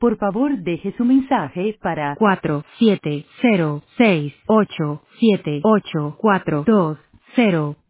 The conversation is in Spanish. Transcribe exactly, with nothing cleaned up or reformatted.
Por favor, deje su mensaje para cuatro siete cero seis ocho siete ocho cuatro dos cero.